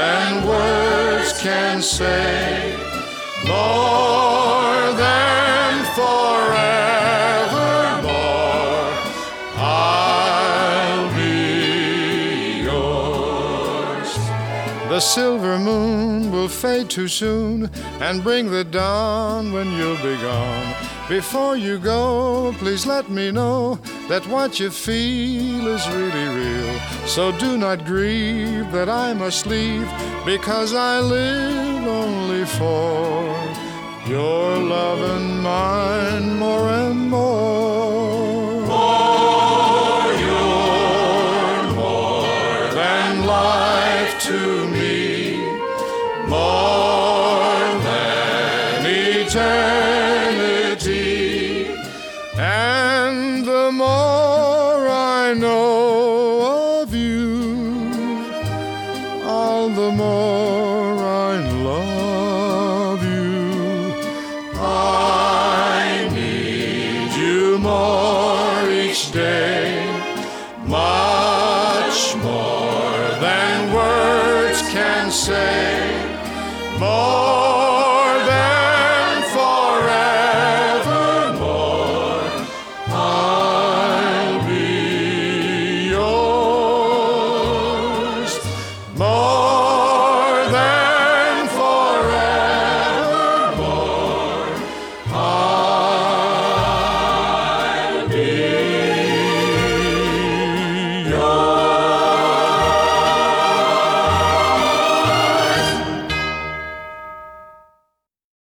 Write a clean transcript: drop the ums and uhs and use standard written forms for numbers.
than words can say, more than forevermore. I'll be yours. The silver moon will fade too soon and bring the dawn when you'll be gone. Before you go, please let me know that what you feel is really real. So do not grieve that I must leave, because I live only for your love and mine more and more. For you're more than life to me, more than eternity. And the more I know of you, all the more I love you. I need you more each day, much more than words can say, more than forevermore. I'll be yours, more than